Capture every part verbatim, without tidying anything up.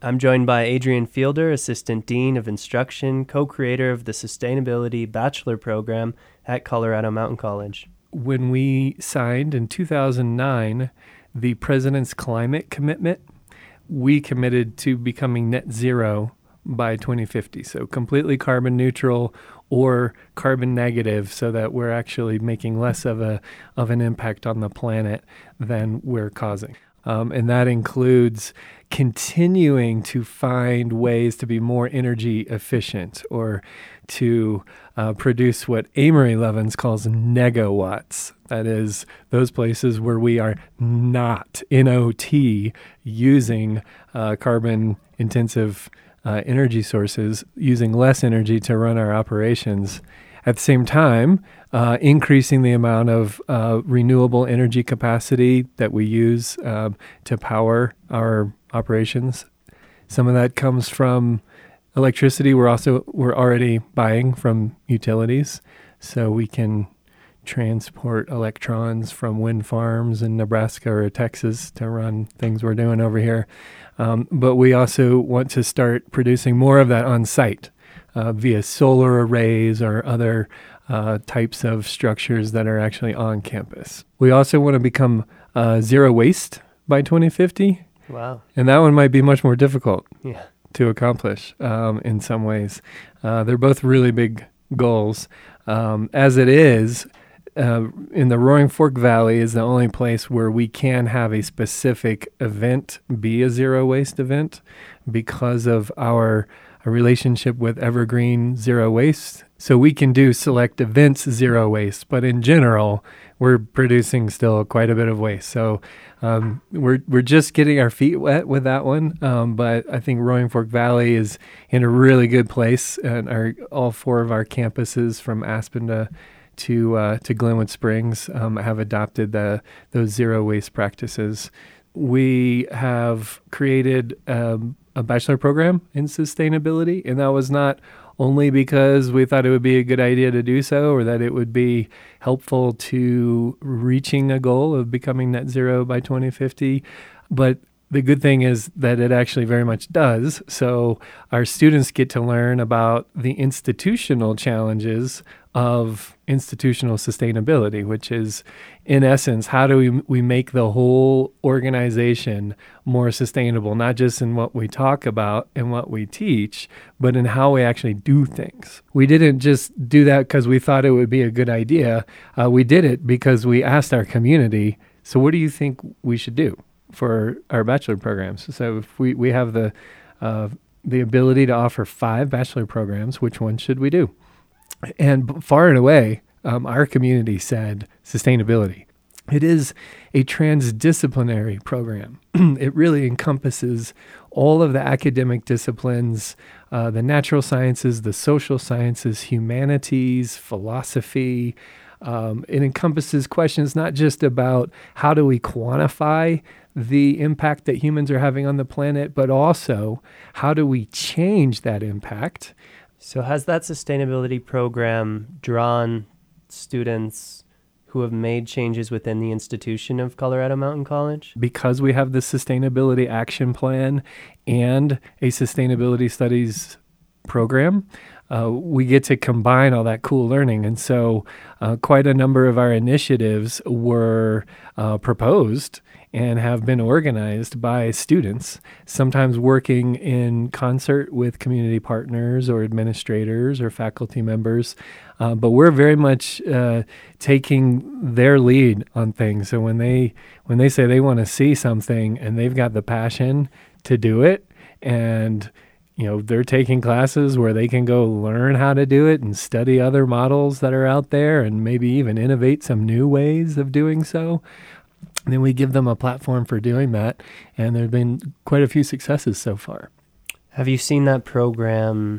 I'm joined by Adrian Fielder, Assistant Dean of Instruction, co-creator of the Sustainability Bachelor Program at Colorado Mountain College. When we signed in two thousand nine the President's Climate Commitment, we committed to becoming net zero by twenty fifty, so completely carbon neutral or carbon negative, so that we're actually making less of a of an impact on the planet than we're causing. Um, and that includes continuing to find ways to be more energy efficient or to uh, produce what Amory Lovins calls negawatts. That is, those places where we are not, N O T, using uh, carbon-intensive uh, energy sources, using less energy to run our operations. At the same time, uh, increasing the amount of uh, renewable energy capacity that we use uh, to power our operations. Some of that comes from electricity. We're also we're already buying from utilities, so we can transport electrons from wind farms in Nebraska or Texas to run things we're doing over here. Um, but we also want to start producing more of that on site. Uh, via solar arrays or other uh, types of structures that are actually on campus. We also want to become uh, zero waste by twenty fifty. Wow. And that one might be much more difficult Yeah. to accomplish um, in some ways. Uh, they're both really big goals. Um, as it is, uh, in the Roaring Fork Valley is the only place where we can have a specific event be a zero waste event because of our a relationship with Evergreen Zero Waste. So we can do select events zero waste, but in general, we're producing still quite a bit of waste. So um, we're we're just getting our feet wet with that one. Um, but I think Roaring Fork Valley is in a really good place, and our all four of our campuses from Aspen to to uh, to Glenwood Springs um, have adopted the those zero waste practices. We have created um, a bachelor program in sustainability, and that was not only because we thought it would be a good idea to do so or that it would be helpful to reaching a goal of becoming net zero by twenty fifty, but the good thing is that it actually very much does. So our students get to learn about the institutional challenges of institutional sustainability, which is, in essence, how do we, we make the whole organization more sustainable, not just in what we talk about and what we teach, but in how we actually do things. We didn't just do that because we thought it would be a good idea. Uh, we did it because we asked our community, so what do you think we should do for our bachelor programs? So if we, we have the uh, the ability to offer five bachelor programs, which one should we do? And far and away, um, our community said sustainability. It is a transdisciplinary program. It really encompasses all of the academic disciplines, uh, the natural sciences, the social sciences, humanities, philosophy. Um, it encompasses questions not just about how do we quantify the impact that humans are having on the planet, but also how do we change that impact. So has that sustainability program drawn students who have made changes within the institution of Colorado Mountain College? Because we have the Sustainability Action Plan and a Sustainability Studies program, uh, we get to combine all that cool learning. And so uh, quite a number of our initiatives were uh, proposed and have been organized by students, sometimes working in concert with community partners or administrators or faculty members. Uh, but we're very much uh, taking their lead on things. So when they when they say they want to see something and they've got the passion to do it, and you know they're taking classes where they can go learn how to do it and study other models that are out there and maybe even innovate some new ways of doing so. And then we give them a platform for doing that, and there have been quite a few successes so far. Have you seen that program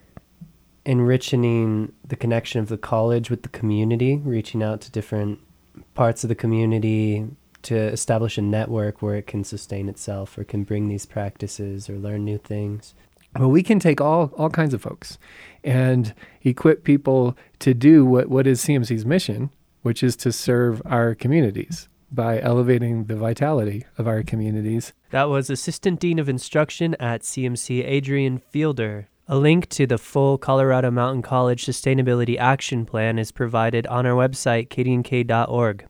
enriching the connection of the college with the community, reaching out to different parts of the community to establish a network where it can sustain itself or can bring these practices or learn new things? Well, we can take all, all kinds of folks and equip people to do what, what is C M C's mission, which is to serve our communities. by elevating the vitality of our communities. That was Assistant Dean of Instruction at C M C, Adrian Fielder. A link to the full Colorado Mountain College Sustainability Action Plan is provided on our website, k d n k dot org.